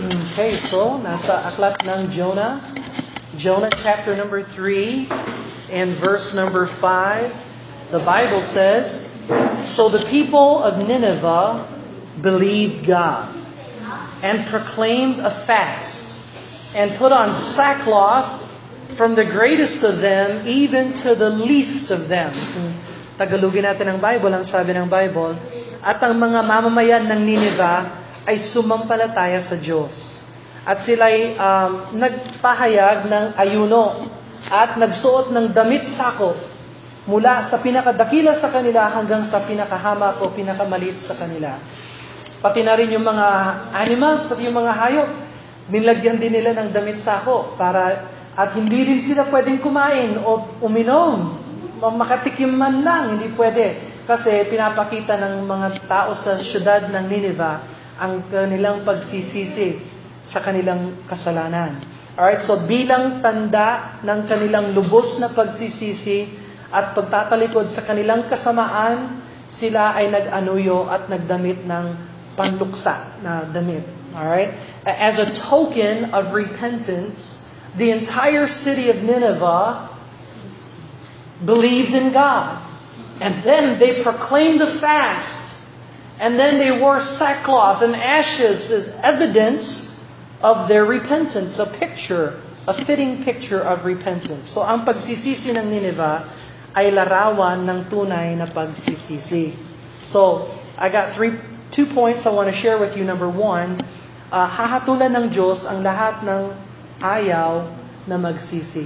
Okay, so nasa aklat ng Jonah. Jonah chapter number 3 and verse number 5. The Bible says, "So the people of Nineveh believed God and proclaimed a fast and put on sackcloth from the greatest of them even to the least of them." Kung Tagalogin natin ang Bible, ang sabi ng Bible, at ang mga mamamayan ng Nineveh ay sumampalataya sa Diyos. At sila'y nagpahayag ng ayuno at nagsuot ng damit sako mula sa pinakadakila sa kanila hanggang sa pinakahamak o pinakamaliit sa kanila. Pati na rin yung mga animals, pati yung mga hayop, nilagyan din nila ng damit sako at hindi rin sila pwedeng kumain o uminom, makatikim man lang, hindi pwede. Kasi pinapakita ng mga tao sa syudad ng Nineveh ang kanilang pagsisisi sa kanilang kasalanan. Alright, so bilang tanda ng kanilang lubos na pagsisisi at pagtatalikod sa kanilang kasamaan, sila ay nag-anuyo at nagdamit ng panluksa na damit. Alright? As a token of repentance, the entire city of Nineveh believed in God. And then they proclaimed the fast. And then they wore sackcloth and ashes as evidence of their repentance, a fitting picture of repentance. So ang pagsisisi ng Nineveh ay larawan ng tunay na pagsisisi. So I got two points I want to share with you. Number one, hahatulan ng Diyos ang lahat ng ayaw na magsisi.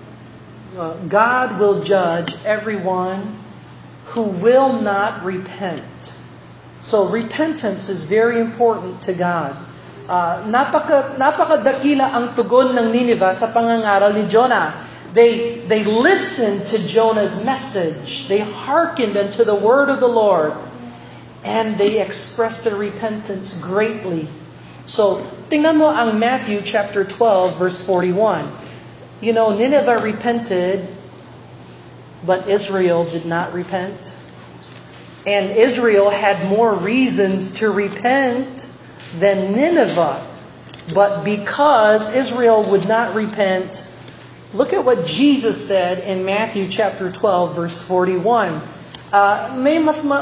God will judge everyone who will not repent. So repentance is very important to God. Napakadakila ang tugon ng Nineveh sa pangangaral ni Jonah. They listened to Jonah's message. They hearkened unto the word of the Lord. And they expressed their repentance greatly. So, tingnan mo ang Matthew chapter 12 verse 41. You know, Nineveh repented, but Israel did not repent. And Israel had more reasons to repent than Nineveh. But because Israel would not repent, look at what Jesus said in Matthew chapter 12 verse 41. May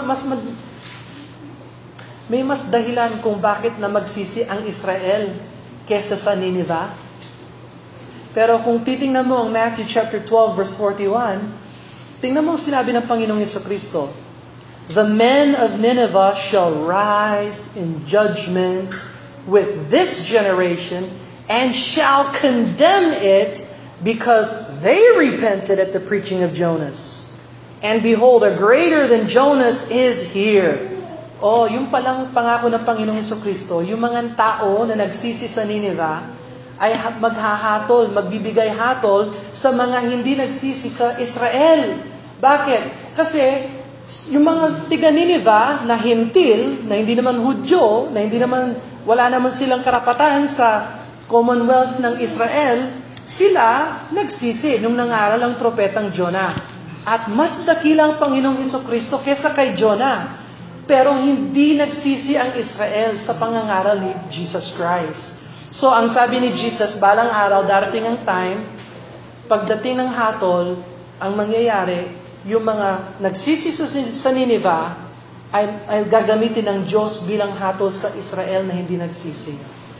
mas dahilan kung bakit na magsisi ang Israel kesa sa Nineveh. Pero kung titingnan mo ang Matthew chapter 12 verse 41, tingnan mo ang sinabi ng Panginoong Jesucristo. The men of Nineveh shall rise in judgment with this generation and shall condemn it because they repented at the preaching of Jonas. And behold, a greater than Jonas is here. Oh, yung palang pangako ng Panginoong Jesucristo, yung mga tao na nagsisi sa Nineveh ay magbibigay hatol sa mga hindi nagsisi sa Israel. Bakit? Kasi yung mga tiga Nineveh na hintil, na hindi naman Hudyo, na wala naman silang karapatan sa Commonwealth ng Israel, sila nagsisi nung nangaral ang propetang Jonah. At mas dakilang Panginoong Jesucristo kesa kay Jonah. Pero hindi nagsisi ang Israel sa pangangaral ni Jesus Christ. So ang sabi ni Jesus, balang araw, darating ang time, pagdating ng hatol, ang mangyayari, yung mga nagsisi sa Nineveh ay gagamitin ng Diyos bilang hatol sa Israel na hindi nagsisi.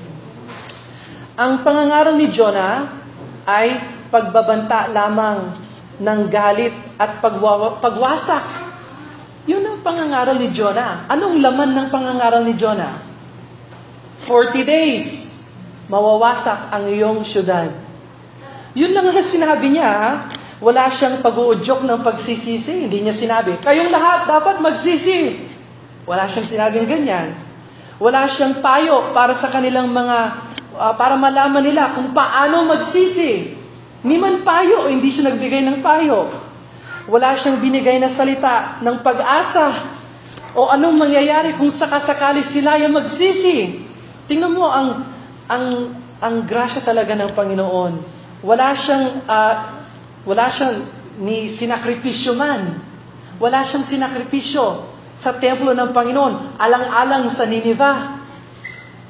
Ang pangangaral ni Jonah ay pagbabanta lamang ng galit at pagwasak. Yun ang pangangaral ni Jonah. Anong laman ng pangangaral ni Jonah? 40 days, mawawasak ang iyong syudad. Yun lang ang sinabi niya, ha? Wala siyang pag-uudyok ng pagsisisi. Hindi niya sinabi, kayong lahat dapat magsisi. Wala siyang sinabing ganyan. Wala siyang payo para sa kanilang para malaman nila kung paano magsisi. Ni man payo, hindi siya nagbigay ng payo. Wala siyang binigay na salita ng pag-asa. O anong mangyayari kung sakasakali sila yung magsisi. Tingnan mo ang grasya talaga ng Panginoon. Wala siyang ni sinakripisyo man. Wala siyang sinakripisyo sa templo ng Panginoon, alang-alang sa Nineveh.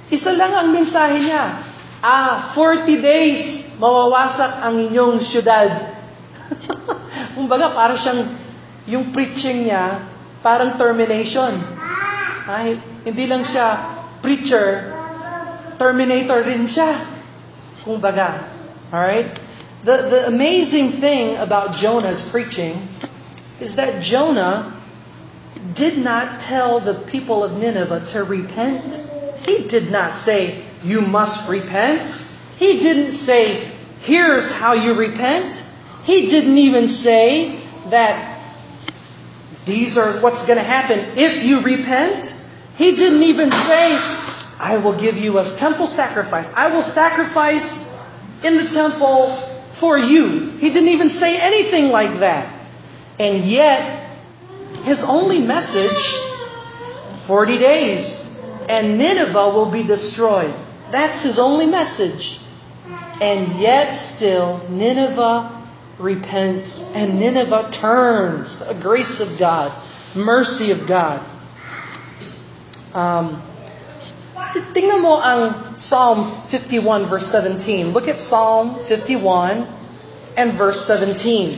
Isa lang ang mensahe niya. 40 days, mawawasak ang inyong syudad. Kumbaga, parang siyang, yung preaching niya, parang termination. Hindi lang siya preacher, terminator rin siya. Kumbaga. Alright? The amazing thing about Jonah's preaching is that Jonah did not tell the people of Nineveh to repent. He did not say, you must repent. He didn't say, here's how you repent. He didn't even say that these are what's going to happen if you repent. He didn't even say, I will give you a temple sacrifice. I will sacrifice in the temple for you. He didn't even say anything like that. And yet, his only message, 40 days, and Nineveh will be destroyed. That's his only message. And yet still, Nineveh repents, and Nineveh turns. The grace of God, mercy of God. Tingnan mo ang Psalm 51 verse 17. Look at Psalm 51 and verse 17.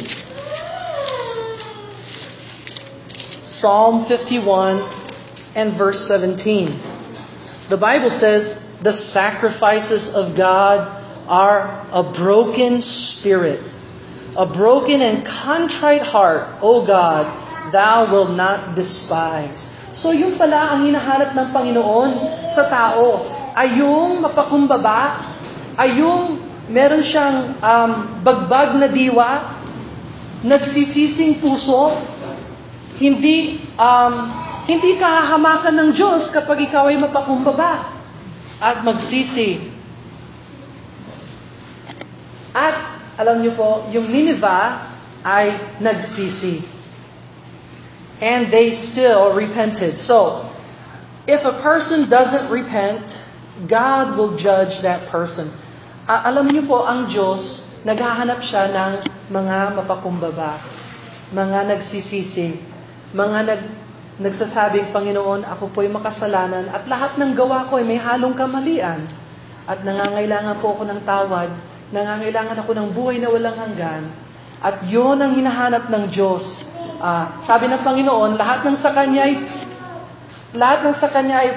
Psalm 51 and verse 17. The Bible says, the sacrifices of God are a broken spirit, a broken and contrite heart, O God, Thou wilt not despise. So yung pala ang hinahanap ng Panginoon sa tao ay yung mapakumbaba, ay yung meron siyang bagbag na diwa, nagsisising puso, hindi kahahamakan ng Diyos kapag ikaw ay mapakumbaba at magsisi. At alam niyo po, yung Nineveh ay nagsisi. And they still repented. So, if a person doesn't repent, God will judge that person. Alam niyo po, ang Diyos, naghahanap siya ng mga mapakumbaba, mga nagsisisi, mga nagsasabing, Panginoon, ako po'y makasalanan at lahat ng gawa ko ay may halong kamalian at nangangailangan po ako ng tawad, nangangailangan ako ng buhay na walang hanggan. At yun ang hinahanap ng Diyos. Sabi ng Panginoon, lahat ng sa Kanya ay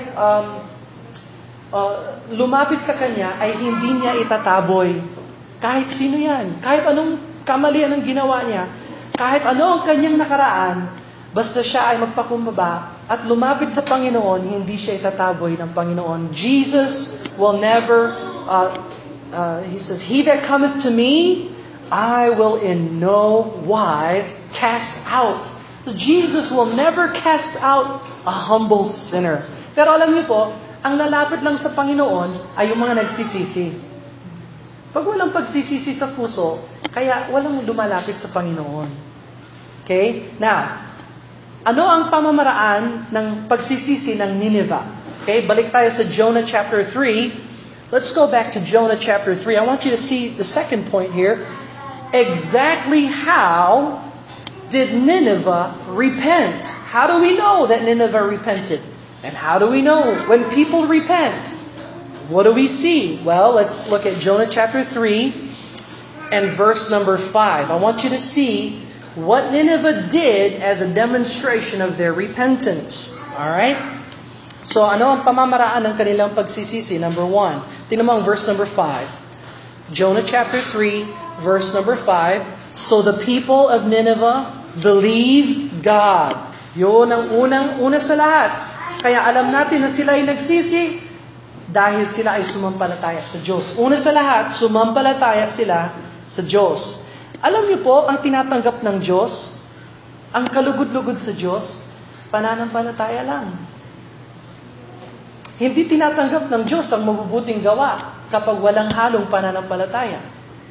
lumapit sa Kanya ay hindi niya itataboy. Kahit sino yan, kahit anong kamalian ang ginawa niya, kahit ano ang kanyang nakaraan, basta siya ay magpakumbaba at lumapit sa Panginoon, hindi siya itataboy ng Panginoon. Jesus will never, He says, He that cometh to me, I will in no wise cast out. So Jesus will never cast out a humble sinner. Pero alam niyo po, ang lalapit lang sa Panginoon ay yung mga nagsisisi. Pag walang pagsisisi sa puso, kaya walang lumalapit sa Panginoon. Okay? Now, ano ang pamamaraan ng pagsisisi ng Nineveh? Okay, balik tayo sa Jonah chapter 3. Let's go back to Jonah chapter 3. I want you to see the second point here. Exactly how did Nineveh repent? How do we know that Nineveh repented? And how do we know when people repent? What do we see? Well, let's look at Jonah chapter 3 and verse number 5. I want you to see what Nineveh did as a demonstration of their repentance. Alright? So, ano ang pamamaraan ng kanilang pagsisisi? Number 1. Tingnan mo ang verse number 5. Jonah chapter 3, verse number 5. So the people of Nineveh believed God. Yun ang una sa lahat. Kaya alam natin na sila ay nagsisi dahil sila ay sumampalataya sa Diyos. Una sa lahat, sumampalataya sila sa Diyos. Alam niyo po, ang tinatanggap ng Diyos, ang kalugod-lugod sa Diyos, pananampalataya lang. Hindi tinatanggap ng Diyos ang mabubuting gawa kapag walang halong pananampalataya.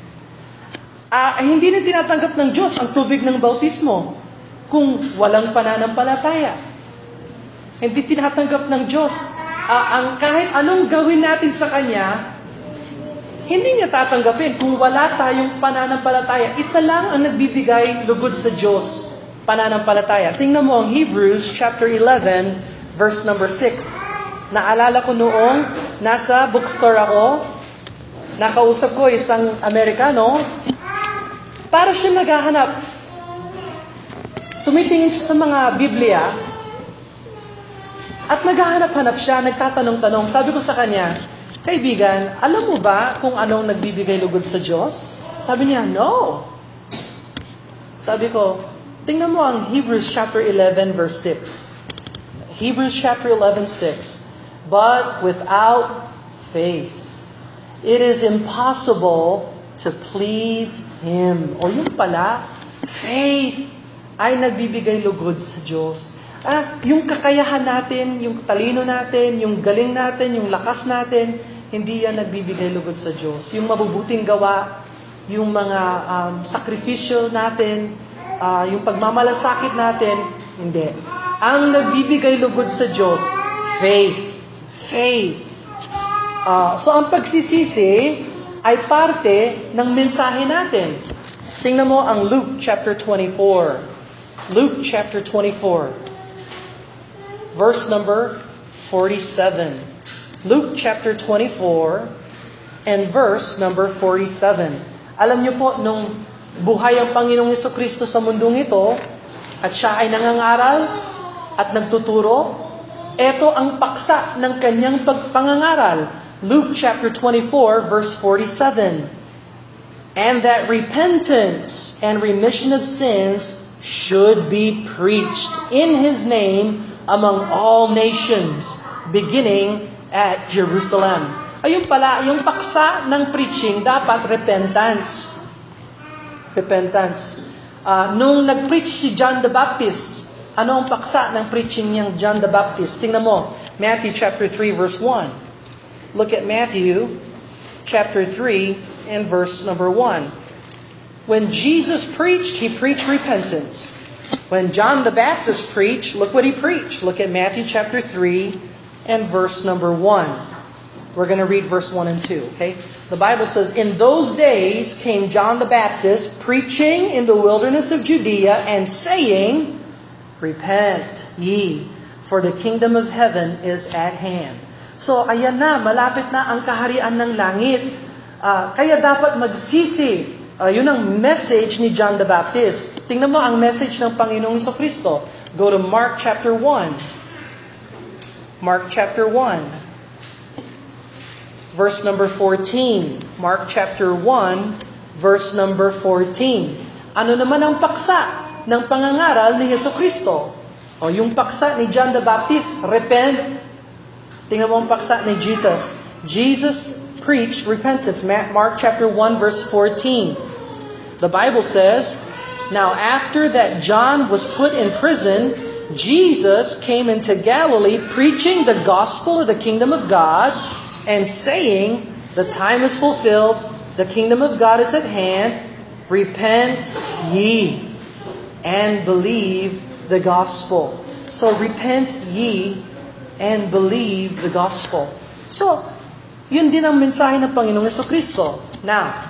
Hindi na tinatanggap ng Diyos ang tubig ng bautismo kung walang pananampalataya. Hindi tinatanggap ng Diyos ang kahit anong gawin natin sa Kanya, hindi niya tatanggapin kung wala tayong pananampalataya. Isa lang ang nagbibigay lugod sa Diyos, pananampalataya. Tingnan mo ang Hebrews chapter 11, verse number 6. Naalala ko noong nasa bookstore ako, nakausap ko isang Amerikano, para siya naghahanap. Tumitingin siya sa mga Biblia, at naghahanap-hanap siya, nagtatanong-tanong. Sabi ko sa kanya, kaibigan, alam mo ba kung anong nagbibigay lugod sa Diyos? Sabi niya, no. Sabi ko, tingnan mo ang Hebrews chapter 11 verse 6. Hebrews chapter 11, 6. But without faith, it is impossible to please Him. O yung pala, faith ay nagbibigay lugod sa Diyos. Yung kakayahan natin, yung talino natin, yung galing natin, yung lakas natin, hindi yan nagbibigay lugod sa Diyos. Yung mabubuting gawa, yung mga sakripisyo natin, yung pagmamalasakit natin, hindi. Ang nagbibigay lugod sa Diyos, faith. Faith. So ang pagsisisi ay parte ng mensahe natin. Tingnan mo ang Luke chapter 24. Luke chapter 24. Verse number 47. Luke chapter 24 and verse number 47. Alam niyo po, nung buhay ang Panginoong Jesucristo sa mundong ito, at siya ay nangangaral at nagtuturo, ito ang paksa ng kanyang pagpangangaral. Luke chapter 24 verse 47. And that repentance and remission of sins should be preached in His name among all nations, beginning at Jerusalem. Ayun pala, yung paksa ng preaching, dapat repentance. Repentance. Nung nag-preach si John the Baptist, ano ang paksa ng preaching niyang John the Baptist? Tingnan mo, Matthew chapter 3 verse 1. Look at Matthew chapter 3 and verse number 1. When Jesus preached, He preached repentance. When John the Baptist preached, look what he preached. Look at Matthew chapter 3 and verse number 1. We're going to read verse 1 and 2, okay? The Bible says, In those days came John the Baptist preaching in the wilderness of Judea and saying, Repent ye, for the kingdom of heaven is at hand. So, ayan na, malapit na ang kaharian ng langit. Kaya dapat magsisi. Yun ang message ni John the Baptist. Tingnan mo ang message ng Panginoong Jesucristo. Go to Mark chapter 1. Mark chapter 1. Verse number 14. Mark chapter 1, verse number 14. Ano naman ang paksa ng pangangaral ni Jesucristo? Yung paksa ni John the Baptist, repent. Tingnan mo ang paksa ni Jesus. Jesus preached repentance. Mark chapter 1, verse 14. The Bible says, Now after that John was put in prison, Jesus came into Galilee preaching the gospel of the kingdom of God and saying, The time is fulfilled, the kingdom of God is at hand, repent ye and believe the gospel. So repent ye and believe the gospel. So, yun din ang mensahe ng Panginoong Jesucristo. Now,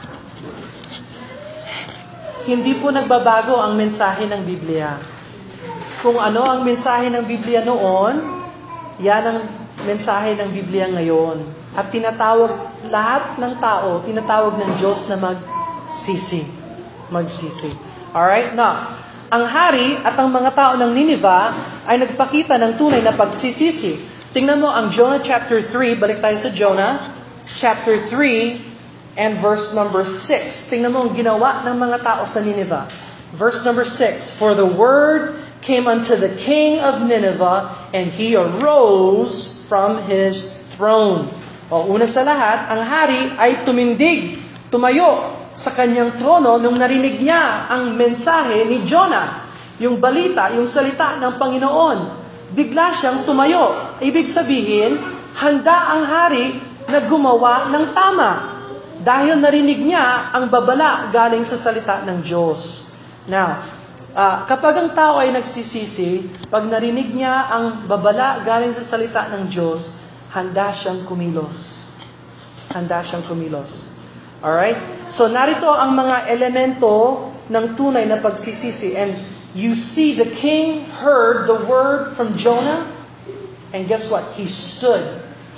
hindi po nagbabago ang mensahe ng Biblia. Kung ano ang mensahe ng Biblia noon, yan ang mensahe ng Biblia ngayon. At tinatawag lahat ng tao, tinatawag ng Diyos na magsisi. Magsisi. Alright? Now, ang hari at ang mga tao ng Nineveh ay nagpakita ng tunay na pagsisisi. Tingnan mo ang Jonah chapter 3, balik tayo sa Jonah, chapter 3, and verse number 6. Tingnan mo ang ginawa ng mga tao sa Nineveh. Verse number 6. For the word came unto the king of Nineveh, and he arose from his throne. Una sa lahat, ang hari ay tumayo sa kanyang trono nung narinig niya ang mensahe ni Jonah. Yung balita, yung salita ng Panginoon. Bigla siyang tumayo. Ibig sabihin, handa ang hari na gumawa ng tama. Dahil narinig niya ang babala galing sa salita ng Diyos. Now, kapag ang tao ay nagsisisi, pag narinig niya ang babala galing sa salita ng Diyos, handa siyang kumilos. Handa siyang kumilos. Alright? So, narito ang mga elemento ng tunay na pagsisisi. And you see the king heard the word from Jonah, and guess what? He stood.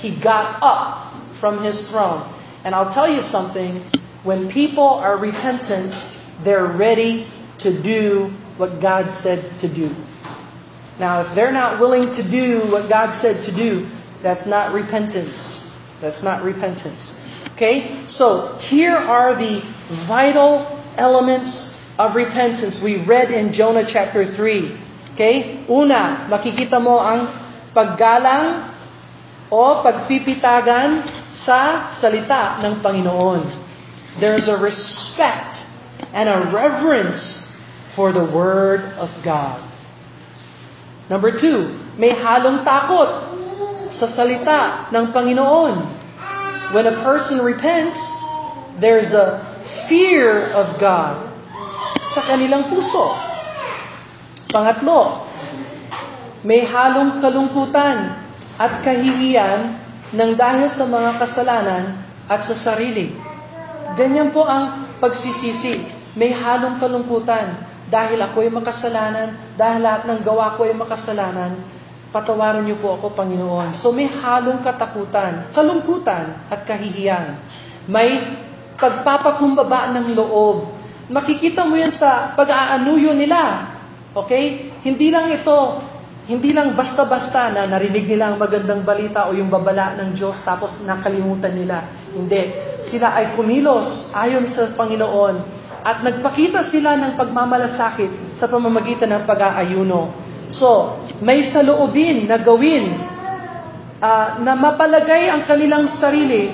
He got up from His throne. And I'll tell you something, when people are repentant, they're ready to do what God said to do. Now, if they're not willing to do what God said to do, that's not repentance. That's not repentance. Okay? So, here are the vital elements of repentance we read in Jonah chapter 3. Okay? Una, makikita mo ang paggalang o pagpipitagan sa salita ng Panginoon. There's a respect and a reverence for the Word of God. Number 2, may halong takot sa salita ng Panginoon. When a person repents, there's a fear of God sa kanilang puso. Pangatlo, may halong kalungkutan at kahihiyan ng dahil sa mga kasalanan at sa sarili. Ganyan po ang pagsisisi. May halong kalungkutan. Dahil ako ay makasalanan, dahil lahat ng gawa ko ay makasalanan, patawarin niyo po ako, Panginoon. So may halong katakutan, kalungkutan at kahihiyan. May pagpapakumbaba ng loob. Makikita mo yan sa pag-aanuyo nila. Okay? Hindi lang basta-basta na narinig nila ang magandang balita o yung babala ng Diyos tapos nakalimutan nila. Hindi. Sila ay kumilos ayon sa Panginoon at nagpakita sila ng pagmamalasakit sa pamamagitan ng pag-aayuno. So, may saloobin na gawin na mapalagay ang kanilang sarili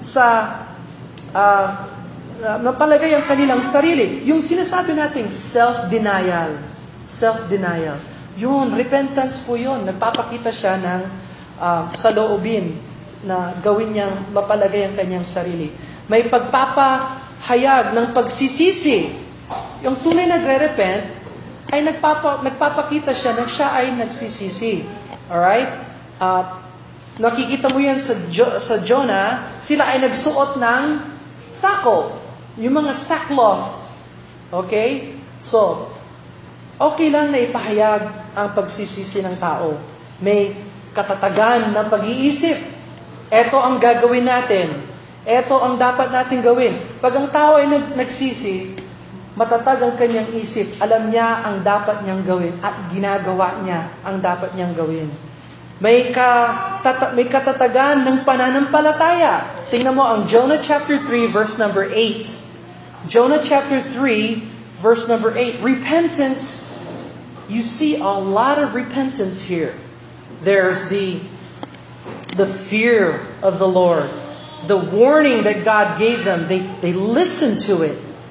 mapalagay ang kanilang sarili. Yung sinasabi nating self-denial. Self-denial. Yun, repentance po yun. Nagpapakita siya ng saloobin na gawin niyang mapalagay ang kanyang sarili. May pagpapahayag ng pagsisisi. Yung tunay nagre-repent ay nagpapakita siya na siya ay nagsisisi. Alright? Nakikita mo yan sa Jonah, sila ay nagsuot ng sako. Yung mga sackcloth. Okay? So, okay lang na ipahayag ang pagsisisi ng tao. May katatagan ng pag-iisip. Ito ang gagawin natin. Ito ang dapat natin gawin. Pag ang tao ay nagsisi, matatag ang kanyang isip. Alam niya ang dapat niyang gawin at ginagawa niya ang dapat niyang gawin. May katatagan ng pananampalataya. Tingnan mo ang Jonah chapter 3 verse number 8. Jonah chapter 3 verse number 8. Repentance. You see a lot of repentance here. There's the fear of the Lord. The warning that God gave them, they listened to it.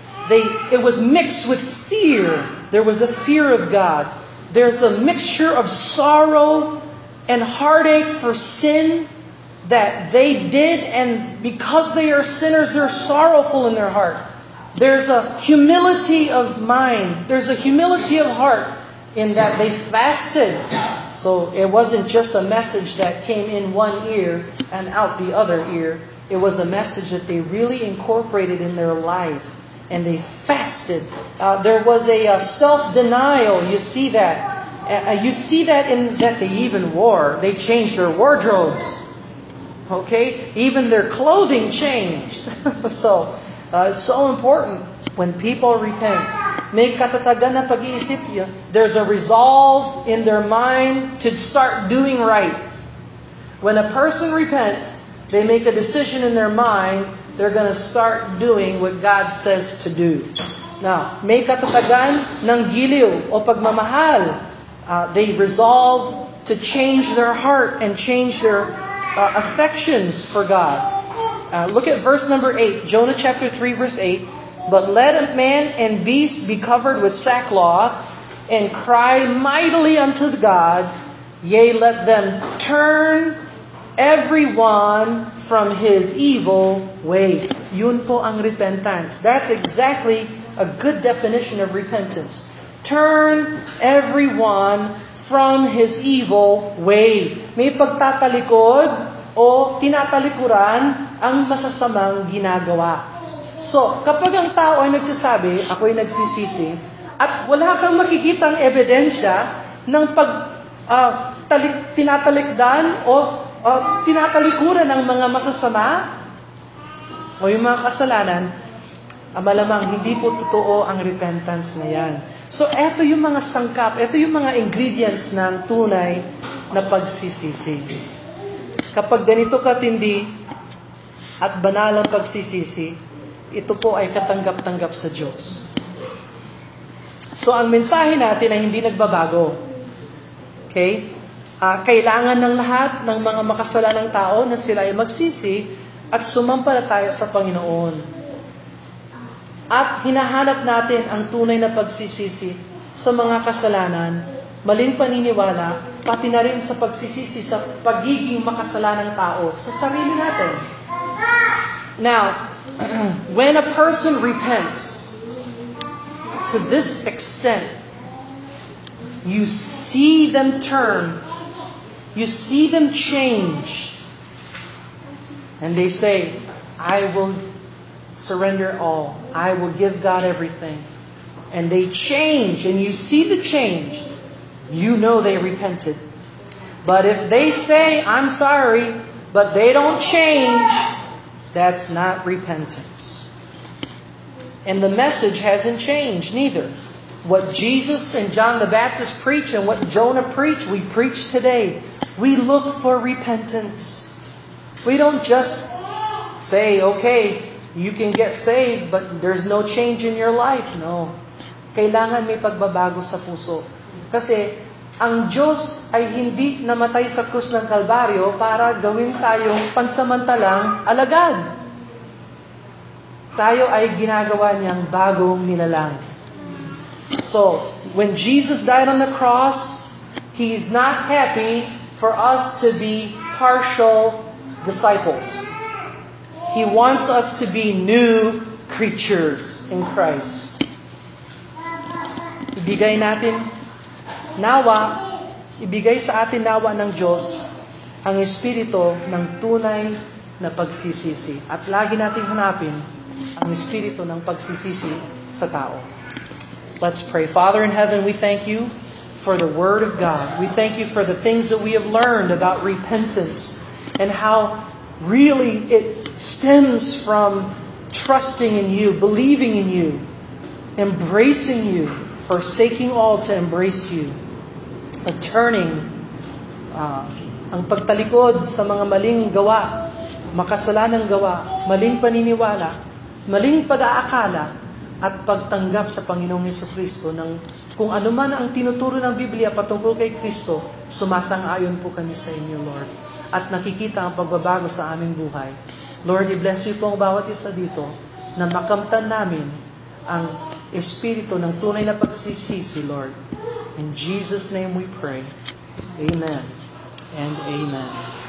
It was mixed with fear. There was a fear of God. There's a mixture of sorrow and heartache for sin that they did, and because they are sinners, they're sorrowful in their heart. There's a humility of mind. There's a humility of heart in that they fasted. So it wasn't just a message that came in one ear and out the other ear. It was a message that they really incorporated in their life. And they fasted. There was a self-denial. You see that. You see that in that they even wore. They changed their wardrobes. Okay? Even their clothing changed. So, it's so important when people repent. May katatagan na pag-iisip yun. There's a resolve in their mind to start doing right. When a person repents, they make a decision in their mind, they're going to start doing what God says to do. Now, may katatagan ng giliw o pagmamahal. They resolve to change their heart and change their affections for God. Look at verse number 8, Jonah chapter 3 verse 8. But let a man and beast be covered with sackcloth, and cry mightily unto God, yea, let them turn everyone from his evil way. Yun po ang repentance. That's exactly a good definition of repentance. Turn everyone from his evil way. May pagtatalikod o tinatalikuran ang masasamang ginagawa. So, kapag ang tao ay nagsasabi, ako ay nagsisisi, at wala kang makikitang ebidensya ng tinatalikdan o tinatalikuran ng mga masasama o yung mga kasalanan, malamang hindi po totoo ang repentance na yan. So, eto yung mga sangkap, eto yung mga ingredients ng tunay na pagsisisi. Kapag ganito katindi at banal ang pagsisisi, ito po ay katanggap-tanggap sa Diyos. So, ang mensahe natin ay hindi nagbabago. Okay? Kailangan ng lahat ng mga makasalanang tao na sila ay magsisi at sumampalataya sa Panginoon. At hinahanap natin ang tunay na pagsisisi sa mga kasalanan, maling paniniwala, pati na rin sa pagsisisi sa pagiging makasalanang tao sa sarili natin. Now, when a person repents to this extent, you see them turn, you see them change, and they say, I will surrender all. I will give God everything. And they change, and you see the change. You know they repented. But if they say, I'm sorry, but they don't change, that's not repentance. And the message hasn't changed neither. What Jesus and John the Baptist preached and what Jonah preached, we preach today. We look for repentance. We don't just say, okay, you can get saved, but there's no change in your life. No. Kailangan may pagbabago sa puso. Kasi ang Diyos ay hindi namatay sa krus ng Kalbaryo para gawin tayong pansamantalang alagad. Tayo ay ginagawa niyang bagong nilalang. So, when Jesus died on the cross, He is not happy for us to be partial disciples. He wants us to be new creatures in Christ. Ibigay sa atin nawa ng Diyos ang espiritu ng tunay na pagsisisi. At lagi nating hanapin ang espiritu ng pagsisisi sa tao. Let's pray. Father in heaven, we thank you for the Word of God. We thank you for the things that we have learned about repentance and how really it stems from trusting in you, believing in you, embracing you, forsaking all to embrace you, turning ang pagtalikod sa mga maling gawa, makasalanang gawa, maling paniniwala, maling pag-aakala, at pagtanggap sa Panginoong Jesucristo ng kung ano man ang tinuturo ng Biblia patungkol kay Kristo, sumasang-ayon po kami sa inyo, Lord. At nakikita ang pagbabago sa aming buhay. Lord, i-bless you po ang bawat isa dito na makamtan namin ang espiritu ng tunay na pagsisisi, Lord. In Jesus' name we pray. Amen and amen.